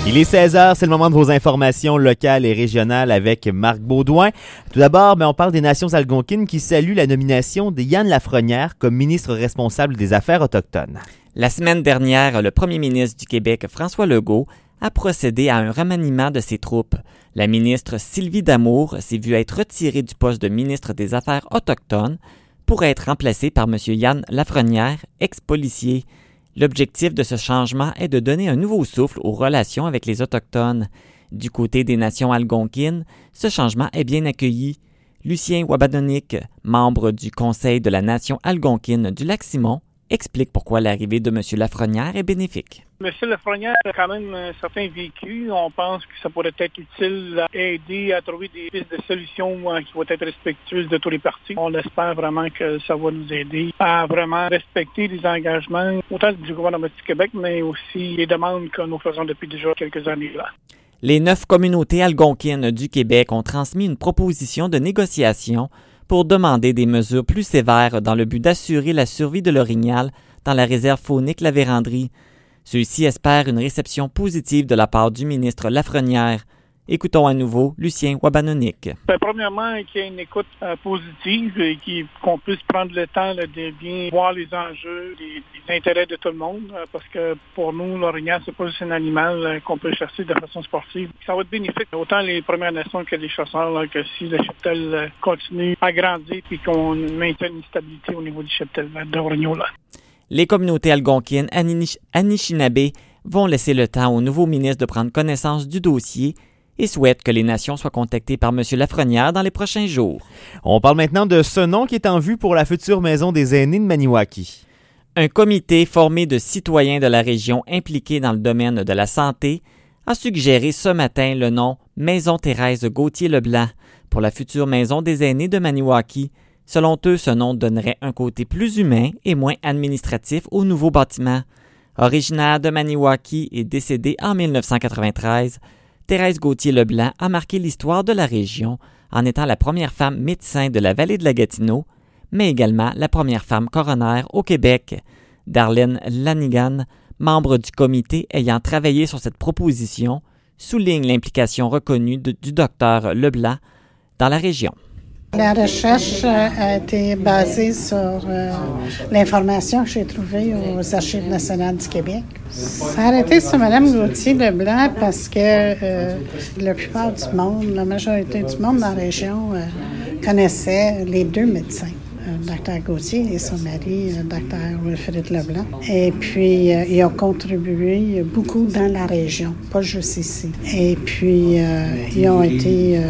Il est 16h, c'est le moment de vos informations locales et régionales avec Marc Baudouin. Tout d'abord, on parle des Nations algonquines qui saluent la nomination de Yann Lafrenière comme ministre responsable des Affaires autochtones. La semaine dernière, le premier ministre du Québec, François Legault, a procédé à un remaniement de ses troupes. La ministre Sylvie Damour s'est vue être retirée du poste de ministre des Affaires autochtones pour être remplacée par M. Yann Lafrenière, ex-policier. L'objectif de ce changement est de donner un nouveau souffle aux relations avec les Autochtones. Du côté des Nations algonquines, ce changement est bien accueilli. Lucien Wabanonik, membre du Conseil de la Nation algonquine du Lac-Simon, explique pourquoi l'arrivée de M. Lafrenière est bénéfique. M. Lafrenière a quand même un certain vécu. On pense que ça pourrait être utile à aider à trouver des pistes de solutions qui vont être respectueuses de tous les partis. On espère vraiment que ça va nous aider à vraiment respecter les engagements, autant du gouvernement du Québec, mais aussi les demandes que nous faisons depuis déjà quelques années. Les 9 communautés algonquines du Québec ont transmis une proposition de négociation pour demander des mesures plus sévères dans le but d'assurer la survie de l'orignal dans la réserve faunique La Vérandrie. Ceux-ci espèrent une réception positive de la part du ministre Lafrenière. Écoutons à nouveau Lucien Wabanonik. Premièrement, qu'il y ait une écoute positive et qu'on puisse prendre le temps de bien voir les enjeux, les intérêts de tout le monde, parce que pour nous, l'orignal, c'est pas juste un animal qu'on peut chasser de façon sportive. Ça va être bénéfique, autant les Premières Nations que les chasseurs, que si le cheptel continue à grandir et qu'on maintienne une stabilité au niveau du cheptel d'orignal. Les communautés algonquines Anishinaabe vont laisser le temps au nouveau ministre de prendre connaissance du dossier et souhaitent que les nations soient contactées par M. Lafrenière dans les prochains jours. On parle maintenant de ce nom qui est en vue pour la future maison des aînés de Maniwaki. Un comité formé de citoyens de la région impliqués dans le domaine de la santé a suggéré ce matin le nom Maison Thérèse Gauthier-Leblanc pour la future maison des aînés de Maniwaki. Selon eux, ce nom donnerait un côté plus humain et moins administratif au nouveau bâtiment. Originaire de Maniwaki et décédée en 1993, Thérèse Gauthier-Leblanc a marqué l'histoire de la région en étant la première femme médecin de la vallée de la Gatineau, mais également la première femme coroner au Québec. Darlene Lanigan, membre du comité ayant travaillé sur cette proposition, souligne l'implication reconnue du docteur Leblanc dans la région. La recherche a été basée sur l'information que j'ai trouvée aux Archives nationales du Québec. Ça a été sur Mme Gauthier-Leblanc parce que la plupart du monde, la majorité du monde dans la région connaissait les deux médecins, Dr Gauthier et son mari, Dr Wilfrid Leblanc. Et puis, ils ont contribué beaucoup dans la région, pas juste ici. Et puis, ils ont été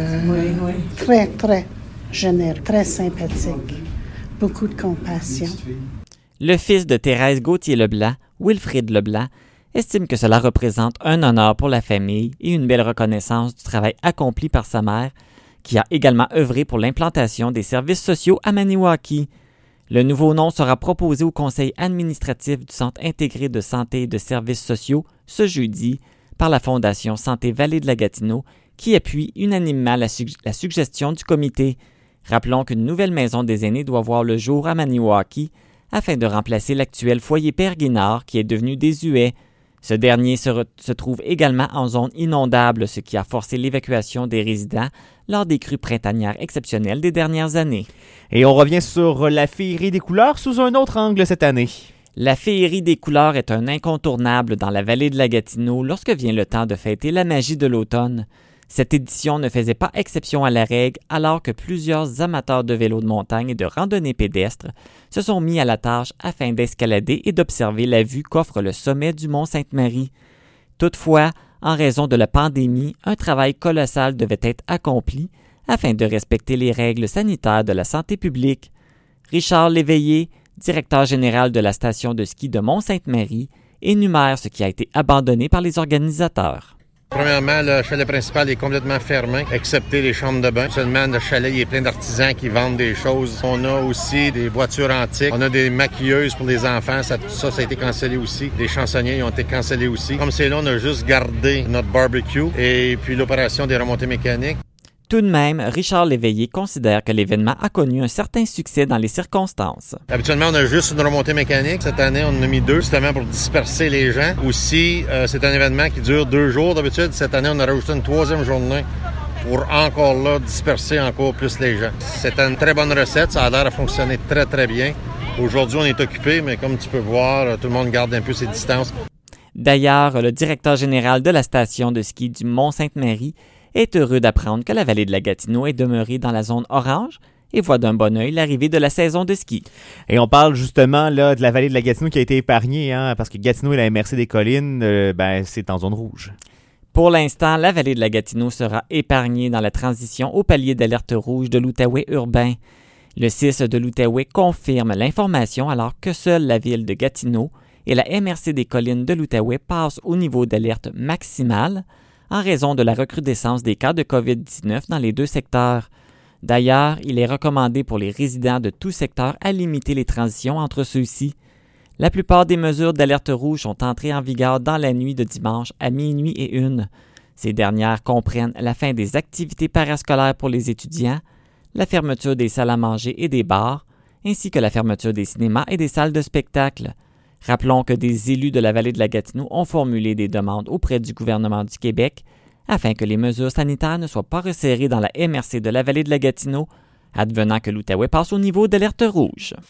très, très généreux, très sympathique, beaucoup de compassion. Le fils de Thérèse Gauthier-Leblanc, Wilfrid Leblanc, estime que cela représente un honneur pour la famille et une belle reconnaissance du travail accompli par sa mère, qui a également œuvré pour l'implantation des services sociaux à Maniwaki. Le nouveau nom sera proposé au conseil administratif du Centre intégré de santé et de services sociaux ce jeudi par la Fondation Santé Vallée de la Gatineau, qui appuie unanimement la suggestion du comité. Rappelons qu'une nouvelle maison des aînés doit voir le jour à Maniwaki afin de remplacer l'actuel foyer Père Guinard qui est devenu désuet. Ce dernier se trouve également en zone inondable, ce qui a forcé l'évacuation des résidents lors des crues printanières exceptionnelles des dernières années. Et on revient sur la féerie des couleurs sous un autre angle cette année. La féerie des couleurs est un incontournable dans la vallée de la Gatineau lorsque vient le temps de fêter la magie de l'automne. Cette édition ne faisait pas exception à la règle alors que plusieurs amateurs de vélo de montagne et de randonnée pédestre se sont mis à la tâche afin d'escalader et d'observer la vue qu'offre le sommet du mont Sainte-Marie. Toutefois, en raison de la pandémie, un travail colossal devait être accompli afin de respecter les règles sanitaires de la santé publique. Richard Léveillé, directeur général de la station de ski de Mont-Sainte-Marie, énumère ce qui a été abandonné par les organisateurs. Premièrement, le chalet principal est complètement fermé, excepté les chambres de bain. Seulement, le chalet il est plein d'artisans qui vendent des choses. On a aussi des voitures antiques. On a des maquilleuses pour les enfants. Ça a été cancellé aussi. Des chansonniers ils ont été cancellés aussi. Comme c'est là, on a juste gardé notre barbecue et puis l'opération des remontées mécaniques. Tout de même, Richard Léveillé considère que l'événement a connu un certain succès dans les circonstances. Habituellement, on a juste une remontée mécanique. Cette année, on en a mis 2, justement pour disperser les gens. Aussi, c'est un événement qui dure 2 jours d'habitude. Cette année, on a rajouté une 3e journée pour encore là disperser encore plus les gens. C'est une très bonne recette. Ça a l'air de fonctionner très, très bien. Aujourd'hui, on est occupé, mais comme tu peux voir, tout le monde garde un peu ses distances. D'ailleurs, le directeur général de la station de ski du Mont-Sainte-Marie est heureux d'apprendre que la vallée de la Gatineau est demeurée dans la zone orange et voit d'un bon œil l'arrivée de la saison de ski. Et on parle justement là de la vallée de la Gatineau qui a été épargnée, parce que Gatineau et la MRC des Collines, c'est en zone rouge. Pour l'instant, la vallée de la Gatineau sera épargnée dans la transition au palier d'alerte rouge de l'Outaouais urbain. Le CIS de l'Outaouais confirme l'information alors que seule la ville de Gatineau et la MRC des Collines de l'Outaouais passent au niveau d'alerte maximale en raison de la recrudescence des cas de COVID-19 dans les 2 secteurs. D'ailleurs, il est recommandé pour les résidents de tout secteur à limiter les transitions entre ceux-ci. La plupart des mesures d'alerte rouge sont entrées en vigueur dans la nuit de dimanche à minuit et 1. Ces dernières comprennent la fin des activités parascolaires pour les étudiants, la fermeture des salles à manger et des bars, ainsi que la fermeture des cinémas et des salles de spectacle. Rappelons que des élus de la vallée de la Gatineau ont formulé des demandes auprès du gouvernement du Québec afin que les mesures sanitaires ne soient pas resserrées dans la MRC de la vallée de la Gatineau, advenant que l'Outaouais passe au niveau d'alerte rouge.